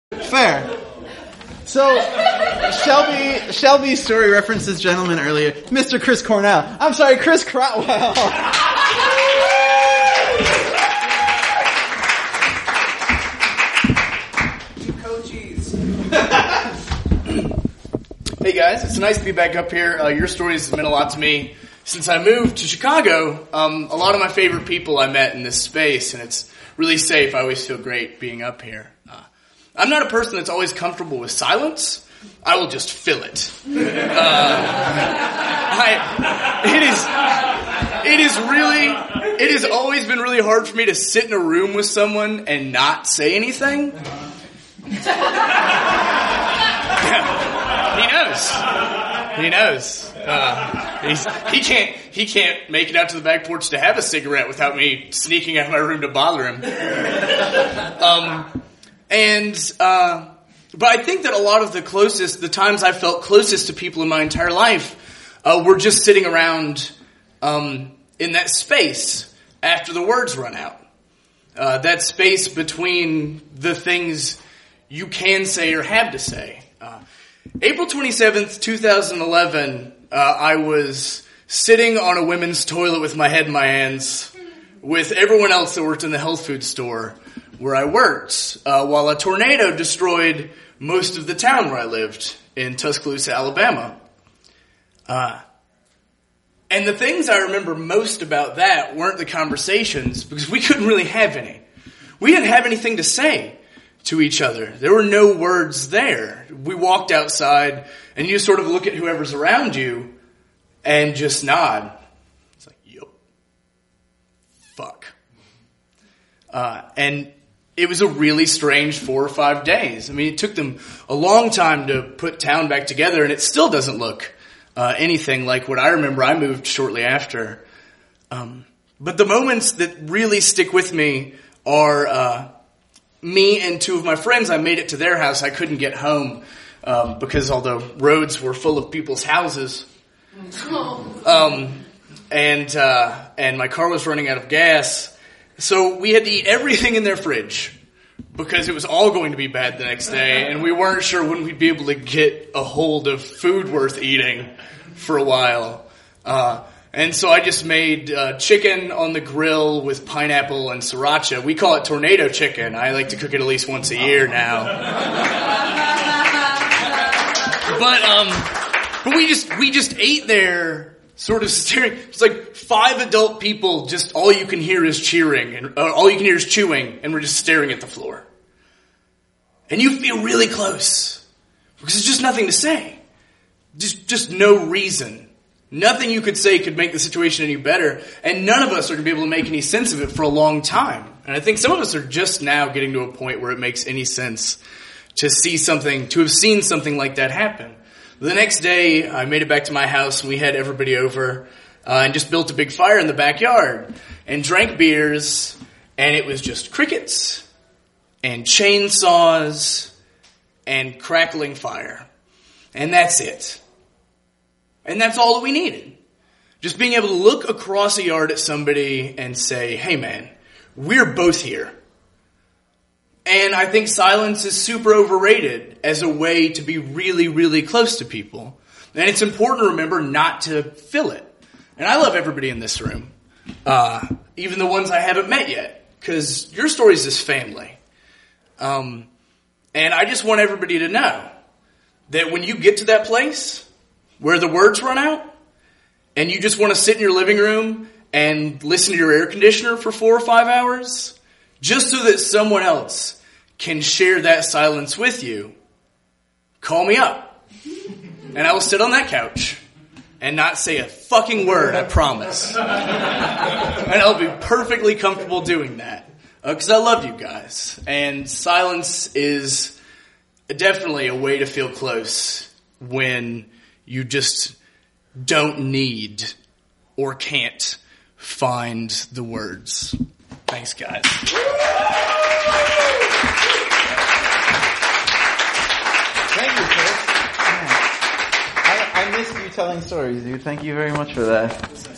Fair. So, Shelby's story references gentleman earlier. Mr. Chris Cornell. I'm sorry, Chris Crotwell. Hey guys, it's nice to be back up here. Your stories have meant a lot to me. Since I moved to Chicago, a lot of my favorite people I met in this space, and it's really safe. I always feel great being up here. I'm not a person that's always comfortable with silence. I will just fill it. It has always been really hard for me to sit in a room with someone and not say anything. He knows. He can't make it out to the back porch to have a cigarette without me sneaking out of my room to bother him. But I think that a lot of the times I felt closest to people in my entire life, were just sitting around, in that space after the words run out. That space between the things you can say or have to say. April 27th, 2011, I was sitting on a women's toilet with my head in my hands with everyone else that worked in the health food store where I worked, while a tornado destroyed most of the town where I lived in Tuscaloosa, Alabama. And the things I remember most about that weren't the conversations, because we couldn't really have any. We didn't have anything to say to each other. There were no words there. We walked outside, and you sort of look at whoever's around you and just nod. It's like, yup. Fuck. And it was a really strange 4 or 5 days. I mean, it took them a long time to put town back together, and it still doesn't look anything like what I remember. I moved shortly after. But the moments that really stick with me are me and 2 of my friends. I made it to their house. I couldn't get home because all the roads were full of people's houses. And my car was running out of gas. So we had to eat everything in their fridge because it was all going to be bad the next day, and we weren't sure when we'd be able to get a hold of food worth eating for a while. And so I just made chicken on the grill with pineapple and sriracha. We call it tornado chicken. I like to cook it at least once a year now. But we just ate there, sort of staring. It's like 5 adult people, just all you can hear is cheering, and all you can hear is chewing, and we're just staring at the floor. And you feel really close because there's just nothing to say. Just no reason. Nothing you could say could make the situation any better, and none of us are going to be able to make any sense of it for a long time. And I think some of us are just now getting to a point where it makes any sense to have seen something like that happen. The next day, I made it back to my house, and we had everybody over, and just built a big fire in the backyard, and drank beers, and it was just crickets, and chainsaws, and crackling fire. And that's it. And that's all that we needed. Just being able to look across a yard at somebody and say, hey man, we're both here. And I think silence is super overrated as a way to be really, really close to people. And it's important to remember not to fill it. And I love everybody in this room, even the ones I haven't met yet, because your stories is family. And I just want everybody to know that when you get to that place where the words run out, and you just want to sit in your living room and listen to your air conditioner for 4 or 5 hours, just so that someone else can share that silence with you, call me up. And I will sit on that couch and not say a fucking word, I promise. And I'll be perfectly comfortable doing that, because I love you guys. And silence is definitely a way to feel close when you just don't need or can't find the words. Thanks, guys. Thank you, Chris. I missed you telling stories, dude. Thank you very much for that.